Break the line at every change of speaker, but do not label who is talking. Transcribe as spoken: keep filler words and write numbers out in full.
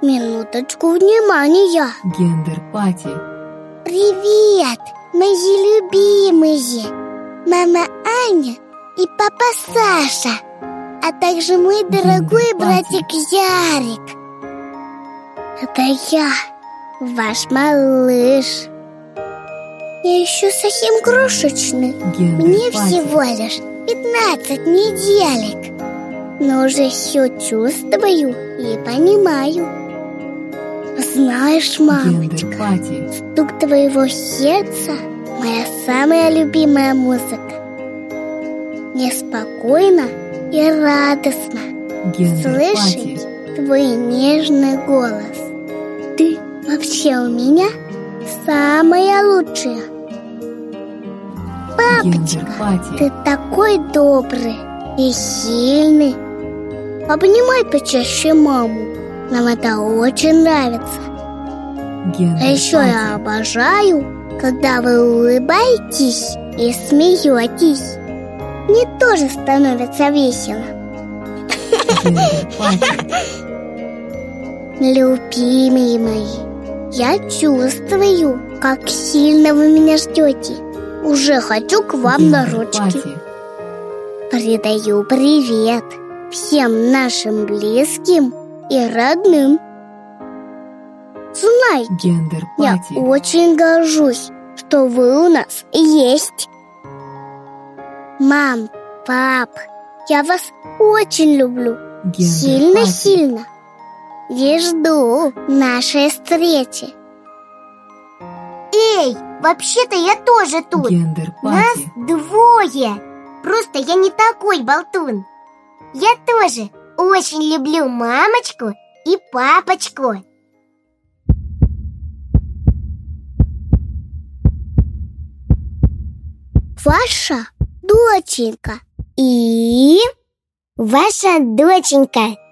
Минуточку внимания.
Гендер-пати.
Привет, мои любимые. Мама Аня и папа Саша, а также мой дорогой братик Ярик. Это я, ваш малыш. Я еще совсем крошечный. Мне всего лишь пятнадцать неделек. Но уже все чувствую и понимаю. Знаешь, мамочка, стук твоего сердца — моя самая любимая музыка. Мне спокойно и радостно слышать твой нежный голос. Ты вообще у меня самая лучшая. Папочка, ты такой добрый и сильный. Обнимай почаще маму. Нам это очень нравится. А еще я обожаю, когда вы улыбаетесь и смеетесь. Мне тоже становится весело. Любимые мои, я чувствую, как сильно вы меня ждете. Уже хочу к вам на ручки. Передаю привет всем нашим близким и родным. Знаете, я очень горжусь, что вы у нас есть. Мам, пап, я вас очень люблю. Сильно-сильно. И жду нашей встречи.
Эй, вообще-то я тоже тут. Нас двое. Просто я не такой болтун. Я тоже очень люблю мамочку и папочку.
Ваша доченька и...
Ваша доченька